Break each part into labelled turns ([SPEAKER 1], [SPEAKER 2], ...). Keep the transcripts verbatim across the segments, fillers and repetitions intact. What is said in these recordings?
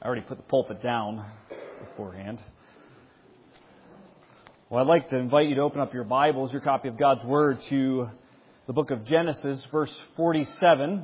[SPEAKER 1] I already put the pulpit down beforehand. Well, I'd like to invite you to open up your Bibles, your copy of God's Word, to the book of Genesis, verse forty-seven.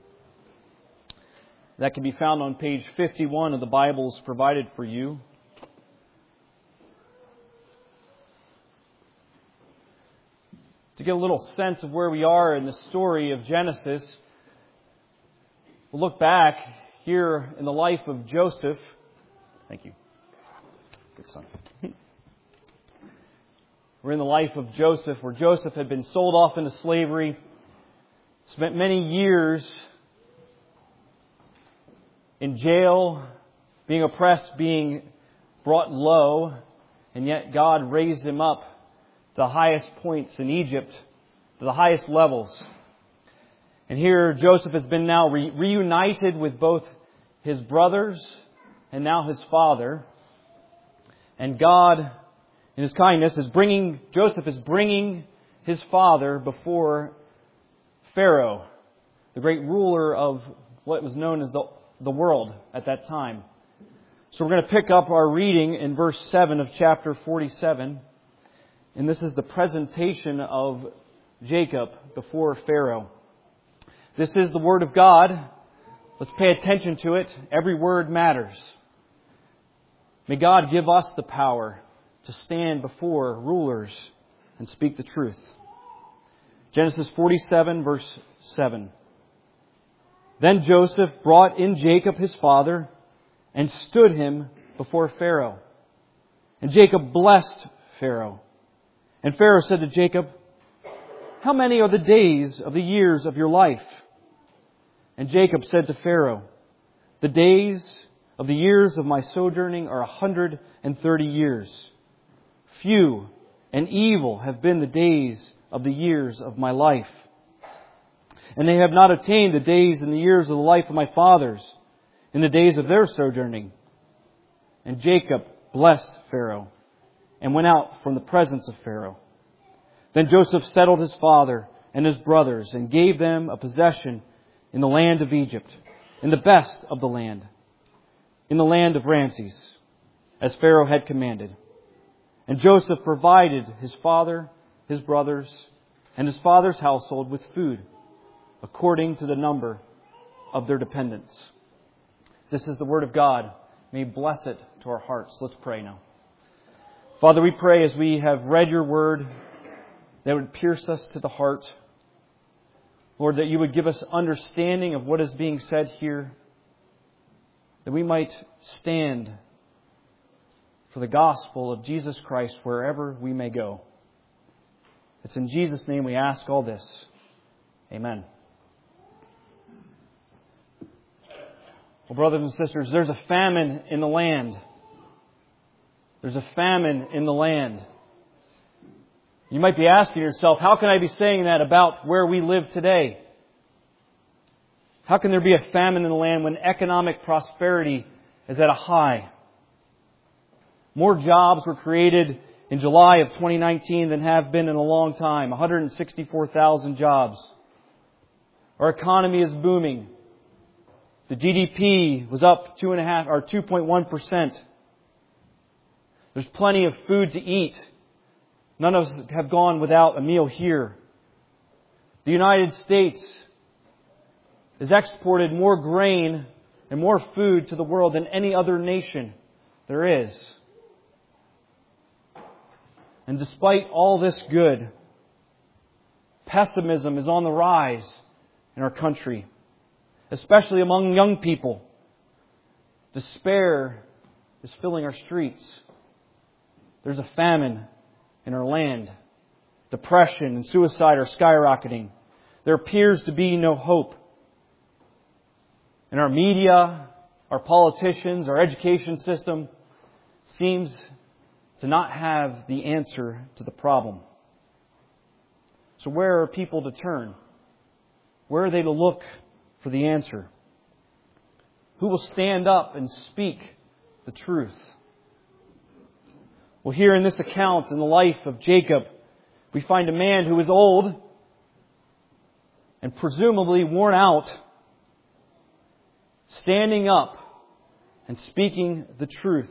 [SPEAKER 1] That can be found on page fifty-one of the Bibles provided for you. To get a little sense of where we are in the story of Genesis, we'll look back here in the life of Joseph. Thank you. Good son. We're in the life of Joseph, where Joseph had been sold off into slavery, spent many years in jail, being oppressed, being brought low, and yet God raised him up to the highest points in Egypt, to the highest levels. And here Joseph has been now re- reunited with both his brothers and now his father. And God, in His kindness, is bringing, Joseph is bringing his father before Pharaoh, the great ruler of what was known as the, the world at that time. So we're going to pick up our reading in verse seven of chapter forty-seven. And this is the presentation of Jacob before Pharaoh. This is the Word of God. Let's pay attention to it. Every word matters. May God give us the power to stand before rulers and speak the truth. Genesis forty-seven, verse seven. Then Joseph brought in Jacob his father and stood him before Pharaoh. And Jacob blessed Pharaoh. And Pharaoh said to Jacob, "How many are the days of the years of your life?" And Jacob said to Pharaoh, "The days of the years of my sojourning are a hundred and thirty years. Few and evil have been the days of the years of my life. And they have not attained the days and the years of the life of my fathers in the days of their sojourning." And Jacob blessed Pharaoh and went out from the presence of Pharaoh. Then Joseph settled his father and his brothers and gave them a possession in the land of Egypt, in the best of the land, in the land of Ramses, as Pharaoh had commanded. And Joseph provided his father, his brothers, and his father's household with food, according to the number of their dependents. This is the Word of God. May He bless it to our hearts. Let's pray now. Father, we pray as we have read Your Word, that it would pierce us to the heart. Lord, that You would give us understanding of what is being said here, that we might stand for the gospel of Jesus Christ wherever we may go. It's in Jesus' name we ask all this. Amen. Well, brothers and sisters, there's a famine in the land. There's a famine in the land. You might be asking yourself, how can I be saying that about where we live today? How can there be a famine in the land when economic prosperity is at a high? More jobs were created in July of twenty nineteen than have been in a long time. one hundred sixty-four thousand jobs. Our economy is booming. The G D P was up two and a half or two point one percent. There's plenty of food to eat. None of us have gone without a meal here. The United States has exported more grain and more food to the world than any other nation there is. And despite all this good, pessimism is on the rise in our country, especially among young people. Despair is filling our streets. There's a famine in our land. Depression and suicide are skyrocketing. There appears to be no hope. And our media, our politicians, our education system seems to not have the answer to the problem. So where are people to turn? Where are they to look for the answer? Who will stand up and speak the truth? Well, here in this account in the life of Jacob, we find a man who is old and presumably worn out, standing up and speaking the truth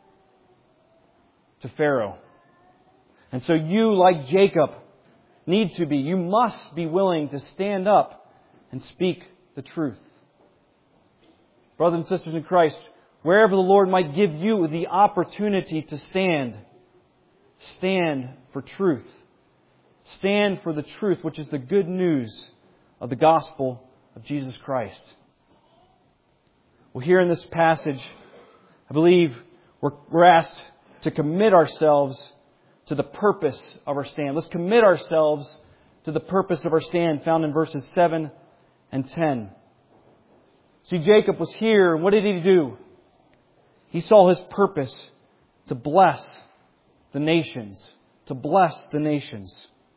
[SPEAKER 1] to Pharaoh. And so you, like Jacob, need to be, you must be willing to stand up and speak the truth. Brothers and sisters in Christ, wherever the Lord might give you the opportunity to stand, stand for truth. Stand for the truth, which is the good news of the gospel of Jesus Christ. Well, here in this passage, I believe we're, we're asked to commit ourselves to the purpose of our stand. Let's commit ourselves to the purpose of our stand, found in verses seven and ten. See, Jacob was here, and what did he do? He saw his purpose to bless the nations. To bless the nations.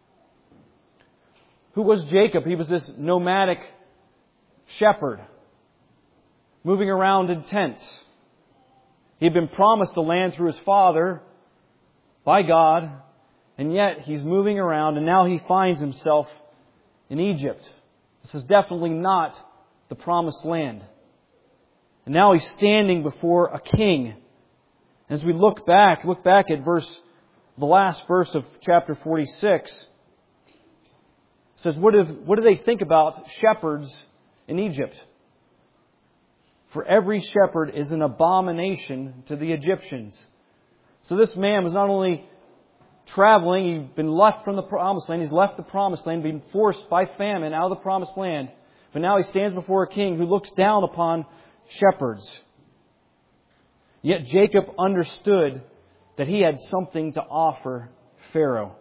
[SPEAKER 1] Who was Jacob? He was this nomadic shepherd, moving around in tents. He had been promised the land through his father by God, and yet he's moving around, and now he finds himself in Egypt. This is definitely not the promised land. And now he's standing before a king. As we look back, look back at verse, the last verse of chapter forty-six, it says, what do, what do they think about shepherds in Egypt? For every shepherd is an abomination to the Egyptians. So this man was not only traveling, he'd been left from the promised land, he's left the promised land, being forced by famine out of the promised land. But now he stands before a king who looks down upon shepherds. Yet Jacob understood that he had something to offer Pharaoh.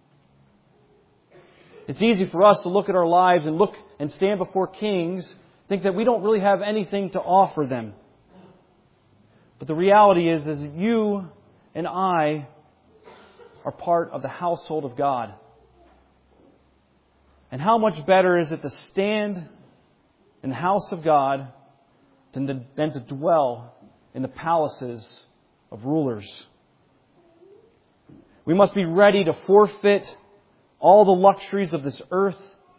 [SPEAKER 1] It's easy for us to look at our lives and look and stand before kings, think that we don't really have anything to offer them. But the reality is, is that you and I are part of the household of God. And how much better is it to stand in the house of God than to, than to dwell in the palaces of rulers? We must be ready to forfeit all the luxuries of this earth.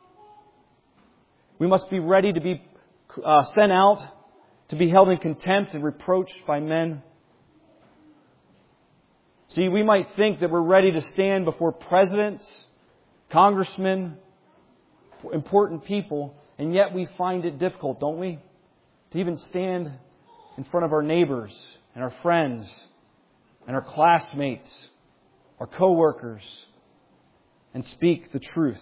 [SPEAKER 1] We must be ready to be uh, sent out, to be held in contempt and reproached by men. See, we might think that we're ready to stand before presidents, congressmen, important people, and yet we find it difficult, don't we? To even stand in front of our neighbors and our friends and our classmates, our co-workers, and speak the truth.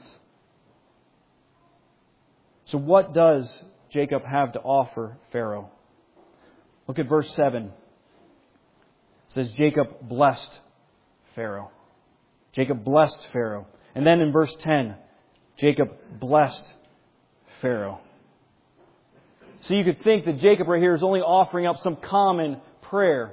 [SPEAKER 1] So what does Jacob have to offer Pharaoh? Look at verse seven. It says, Jacob blessed Pharaoh. Jacob blessed Pharaoh. And then in verse ten, Jacob blessed Pharaoh. So you could think that Jacob right here is only offering up some common prayer,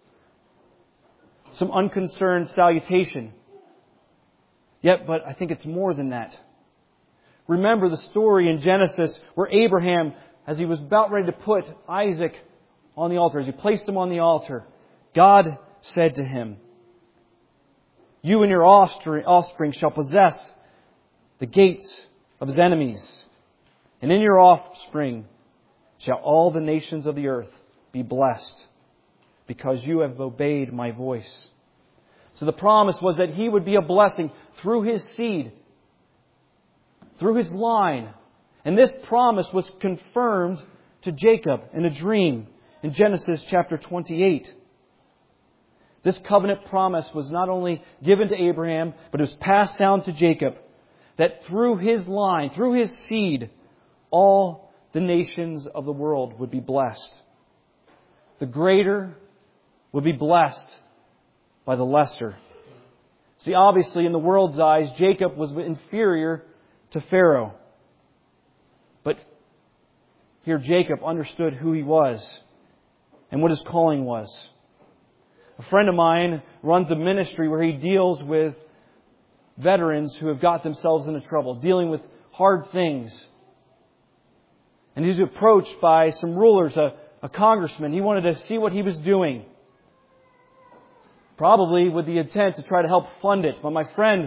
[SPEAKER 1] some unconcerned salutation. Yet, but I think it's more than that. Remember the story in Genesis where Abraham, as he was about ready to put Isaac on the altar, as he placed him on the altar, God said to him, you and your offspring shall possess the gates of his enemies, and in your offspring shall all the nations of the earth be blessed, because you have obeyed my voice. So the promise was that he would be a blessing through his seed, through his line. And this promise was confirmed to Jacob in a dream in Genesis chapter twenty-eight. This covenant promise was not only given to Abraham, but it was passed down to Jacob, that through his line, through his seed, all the nations of the world would be blessed. The greater would be blessed by the lesser. See, obviously, in the world's eyes, Jacob was inferior to Pharaoh. But here Jacob understood who he was and what his calling was. A friend of mine runs a ministry where he deals with veterans who have got themselves into trouble, dealing with hard things. And he's approached by some rulers, a, a congressman. He wanted to see what he was doing, probably with the intent to try to help fund it. But my friend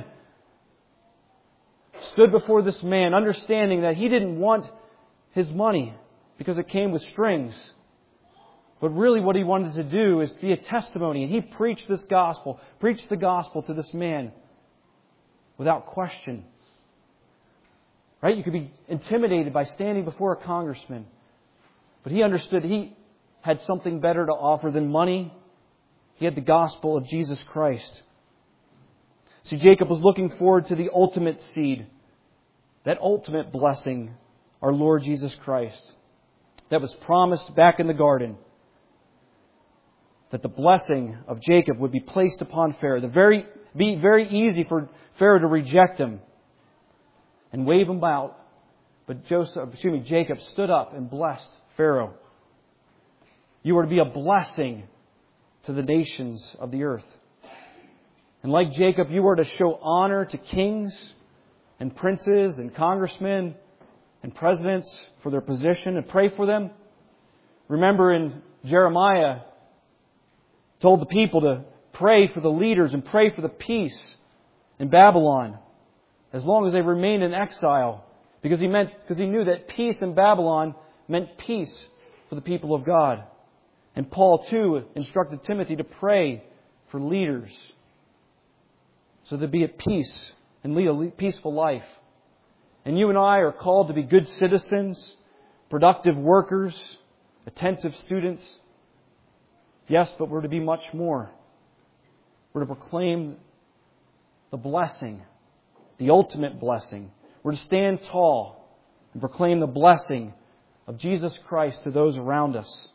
[SPEAKER 1] stood before this man, understanding that he didn't want his money because it came with strings, But really what he wanted to do is be a testimony. And he preached this gospel, preached the gospel to this man without question. Right? You could be intimidated by standing before a congressman. But he understood he had something better to offer than money. He had the gospel of Jesus Christ. See, Jacob was looking forward to the ultimate seed, that ultimate blessing, our Lord Jesus Christ, that was promised back in the garden. That the blessing of Jacob would be placed upon Pharaoh. The very be very easy for Pharaoh to reject him and wave him out. But Joseph, excuse me, Jacob stood up and blessed Pharaoh. You are to be a blessing to the nations of the earth. And like Jacob, you are to show honor to kings and princes and congressmen and presidents for their position and pray for them. Remember in Jeremiah, told the people to pray for the leaders and pray for the peace in Babylon as long as they remained in exile, because he meant because he knew that peace in Babylon meant peace for the people of God. And Paul too instructed Timothy to pray for leaders so they'd be at peace and lead a peaceful life. And you and I are called to be good citizens, productive workers, attentive students. Yes, but we're to be much more. We're to proclaim the blessing, the ultimate blessing. We're to stand tall and proclaim the blessing of Jesus Christ to those around us.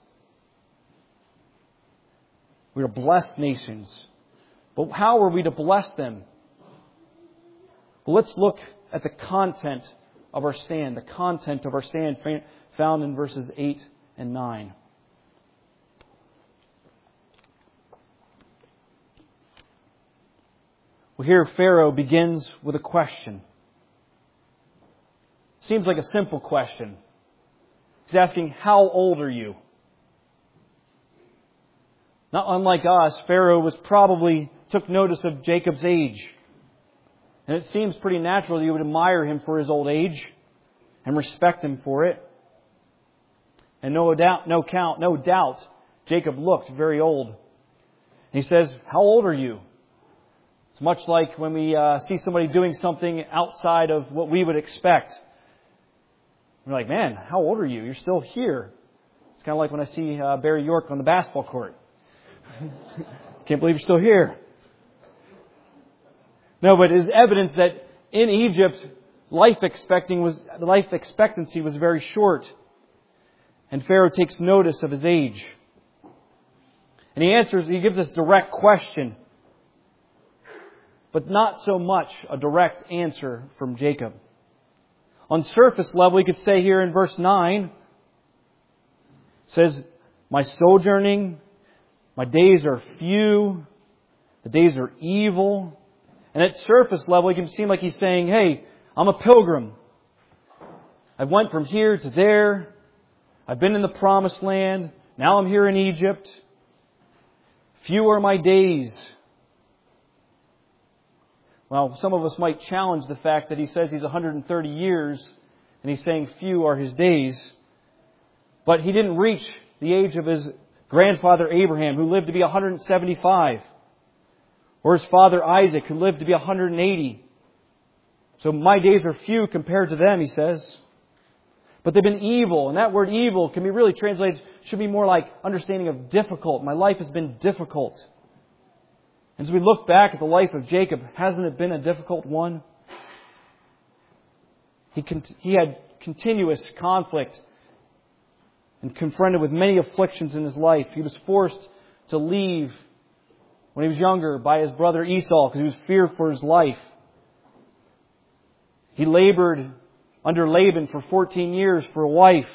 [SPEAKER 1] We're to bless nations. But how are we to bless them? Well, let's look at the content of our stand, the content of our stand found in verses eight and nine. Well, here Pharaoh begins with a question. Seems like a simple question. He's asking, how old are you? Not unlike us, Pharaoh was probably took notice of Jacob's age. And it seems pretty natural that you would admire him for his old age and respect him for it. And no doubt, no count, no doubt, Jacob looked very old. And he says, how old are you? It's much like when we uh, see somebody doing something outside of what we would expect. We're like, man, how old are you? You're still here. It's kind of like when I see uh, Barry York on the basketball court. Can't believe you're still here. No, but it is evidence that in Egypt, life expecting was life expectancy was very short. And Pharaoh takes notice of his age. And he answers, he gives us a direct question. But not so much a direct answer from Jacob. On surface level, you could say here in verse nine, it says, my sojourning, my days are few, the days are evil. And at surface level, it can seem like he's saying, hey, I'm a pilgrim. I went from here to there. I've been in the promised land. Now I'm here in Egypt. Few are my days. Well, some of us might challenge the fact that he says he's one hundred thirty years and he's saying few are his days. But he didn't reach the age of his grandfather Abraham, who lived to be one hundred seventy-five. Or his father Isaac, who lived to be one hundred eighty. So my days are few compared to them, he says. But they've been evil. And that word evil can be really translated, should be more like understanding of difficult. My life has been difficult. And as we look back at the life of Jacob, hasn't it been a difficult one? He, con- he had continuous conflict and confronted with many afflictions in his life. He was forced to leave when he was younger by his brother Esau because he was feared for his life. He labored under Laban for fourteen years for a wife.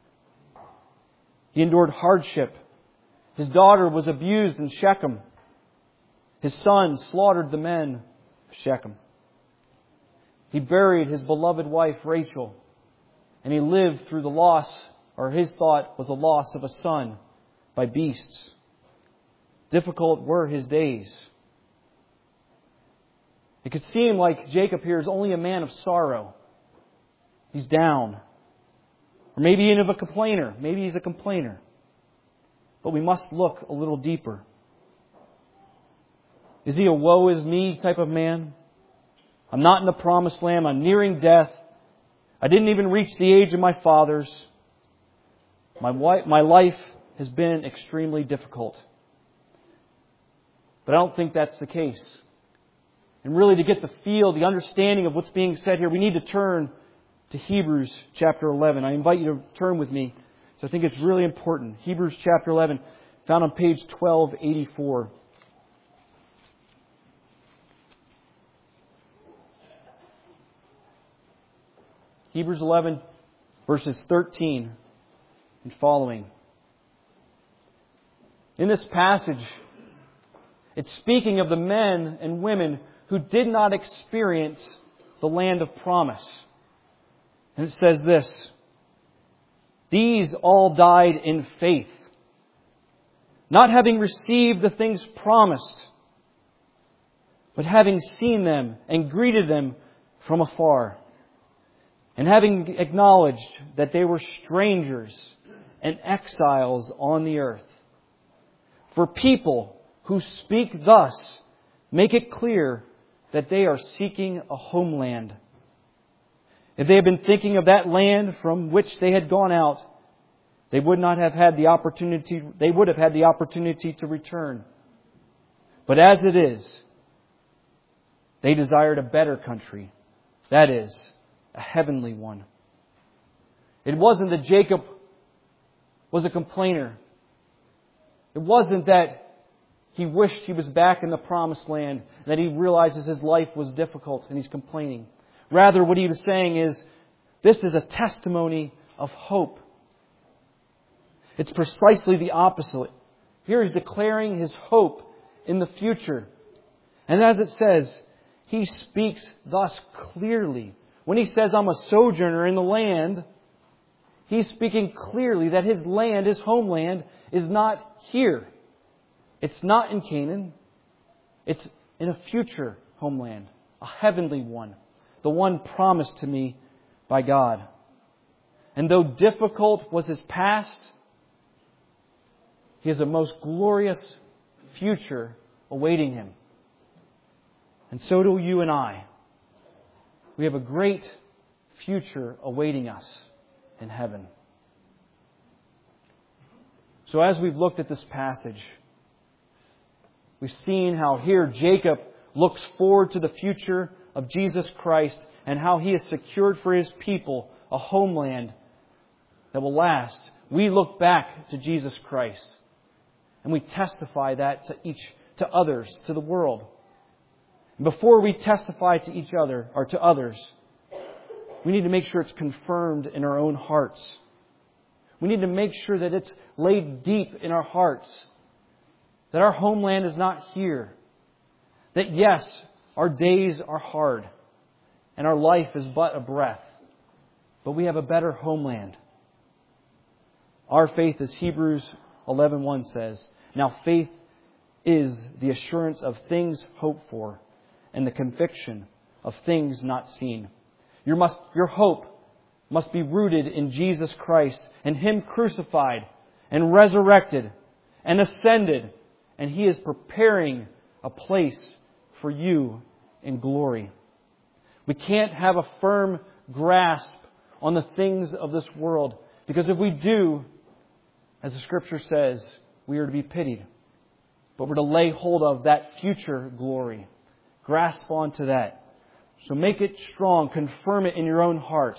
[SPEAKER 1] He endured hardship. His daughter was abused in Shechem. His son slaughtered the men of Shechem. He buried his beloved wife Rachel. And he lived through the loss, or his thought was the loss of a son by beasts. Difficult were his days. It could seem like Jacob here is only a man of sorrow. He's down. Or maybe even of a complainer. Maybe he's a complainer. but we must look a little deeper. Is he a woe is me type of man? I'm not in the promised land. I'm nearing death. I didn't even reach the age of my fathers. My wife, my life has been extremely difficult. But I don't think that's the case. And really, to get the feel, the understanding of what's being said here, we need to turn to Hebrews chapter eleven. I invite you to turn with me. So I think it's really important. Hebrews chapter eleven, found on page twelve eighty-four. Hebrews eleven, verses thirteen and following. In this passage, it's speaking of the men and women who did not experience the land of promise. And it says this: these all died in faith, not having received the things promised, but having seen them and greeted them from afar, and having acknowledged that they were strangers and exiles on the earth. For people who speak thus make it clear that they are seeking a homeland. If they had been thinking of that land from which they had gone out, they would not have had the opportunity, they would have had the opportunity to return. But as it is, they desired a better country, that is, a heavenly one. It wasn't that Jacob was a complainer. It wasn't that he wished he was back in the promised land, that he realizes his life was difficult and he's complaining. Rather, what he was saying is, this is a testimony of hope. It's precisely the opposite. Here he's declaring his hope in the future. And as it says, he speaks thus clearly. When he says, I'm a sojourner in the land, he's speaking clearly that his land, his homeland, is not here. It's not in Canaan. It's in a future homeland, a heavenly one, the one promised to me by God. And though difficult was his past, he has a most glorious future awaiting him. And so do you and I. We have a great future awaiting us in heaven. So as we've looked at this passage, we've seen how here Jacob looks forward to the future of Jesus Christ and how He has secured for His people a homeland that will last. We look back to Jesus Christ and we testify that to each, to others, to the world. And before we testify to each other or to others, we need to make sure it's confirmed in our own hearts. We need to make sure that it's laid deep in our hearts. That our homeland is not here. That yes, our days are hard. And our life is but a breath. But we have a better homeland. Our faith, as Hebrews eleven one says, now faith is the assurance of things hoped for and the conviction of things not seen. Your, must, your hope must be rooted in Jesus Christ and Him crucified and resurrected and ascended. And He is preparing a place for you in glory. We can't have a firm grasp on the things of this world, because if we do, as the Scripture says, we are to be pitied. But we're to lay hold of that future glory. Grasp onto that. So make it strong. Confirm it in your own heart.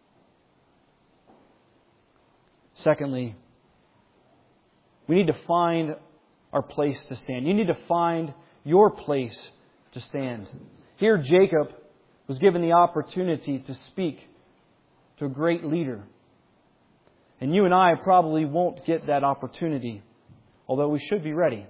[SPEAKER 1] Secondly, we need to find our place to stand. You need to find your place to stand. Here Jacob was given the opportunity to speak to a great leader. And you and I probably won't get that opportunity, although we should be ready.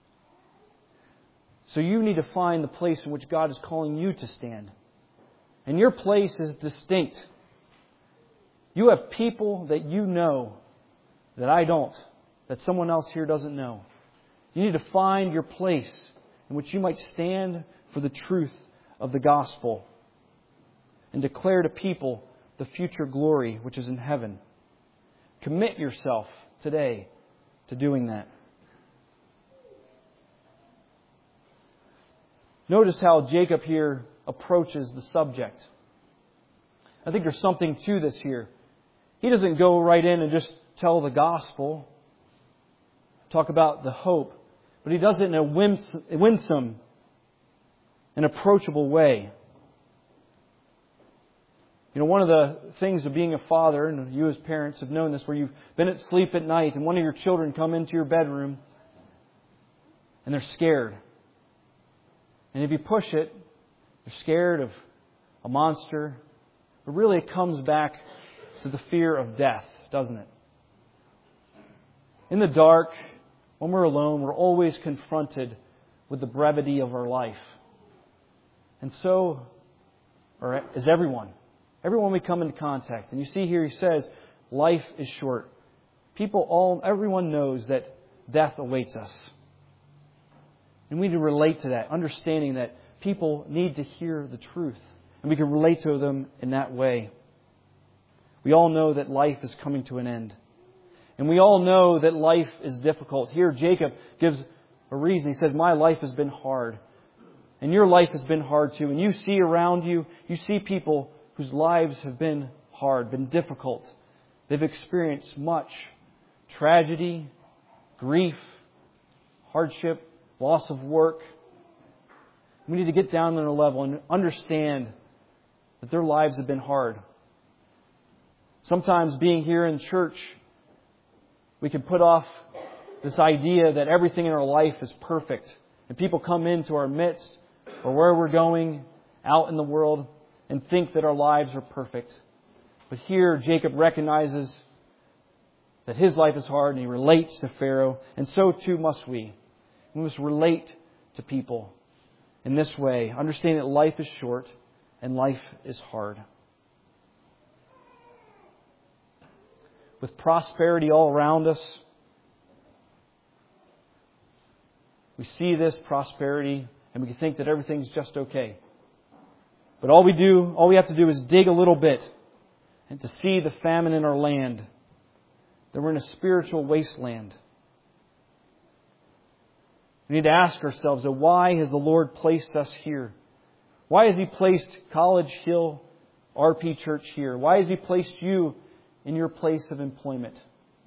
[SPEAKER 1] So you need to find the place in which God is calling you to stand. And your place is distinct. You have people that you know that I don't, that someone else here doesn't know. You need to find your place in which you might stand for the truth of the gospel and declare to people the future glory which is in heaven. Commit yourself today to doing that. Notice how Jacob here approaches the subject. I think there's something to this here. He doesn't go right in and just tell the gospel, talk about the hope, but he does it in a winsome and approachable way. You know, one of the things of being a father, and you as parents have known this, where you've been asleep at night and one of your children come into your bedroom and they're scared. And if you push it, they're scared of a monster. But really it comes back to the fear of death, doesn't it? In the dark, when we're alone, we're always confronted with the brevity of our life. And so or is everyone. Everyone we come into contact. And you see here he says, life is short. People, all, everyone knows that death awaits us. And we need to relate to that, understanding that people need to hear the truth. And we can relate to them in that way. We all know that life is coming to an end. And we all know that life is difficult. Here Jacob gives a reason. He says, my life has been hard. And your life has been hard too. And you see around you, you see people whose lives have been hard, been difficult. They've experienced much tragedy, grief, hardship, loss of work. We need to get down to their level and understand that their lives have been hard. Sometimes being here in church, we can put off this idea that everything in our life is perfect. And people come into our midst or where we're going out in the world and think that our lives are perfect. But here Jacob recognizes that his life is hard and he relates to Pharaoh. And so too must we. We must relate to people in this way, understanding that life is short and life is hard. With prosperity all around us, we see this prosperity and we can think that everything's just okay. But all we do, all we have to do is dig a little bit and to see the famine in our land, that we're in a spiritual wasteland. We need to ask ourselves, why has the Lord placed us here? Why has He placed College Hill R P Church here? Why has He placed you in your place of employment?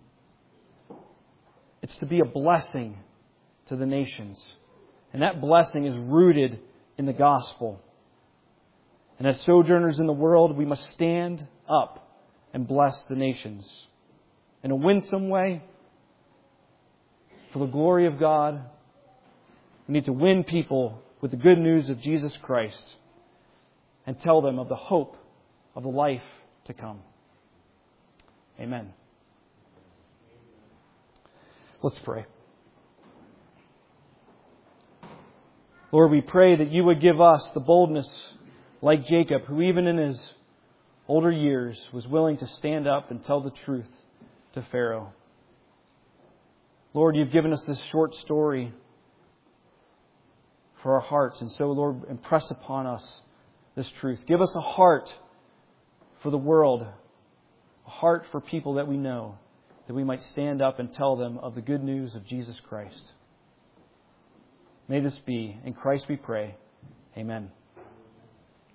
[SPEAKER 1] It's to be a blessing to the nations. And that blessing is rooted in the gospel. And as sojourners in the world, we must stand up and bless the nations in a winsome way for the glory of God. We need to win people with the good news of Jesus Christ and tell them of the hope of the life to come. Amen. Let's pray. Lord, we pray that You would give us the boldness like Jacob, who even in his older years was willing to stand up and tell the truth to Pharaoh. Lord, You've given us this short story for our hearts. And so, Lord, impress upon us this truth. Give us a heart for the world, a heart for people that we know, that we might stand up and tell them of the good news of Jesus Christ. May this be. In Christ we pray. Amen.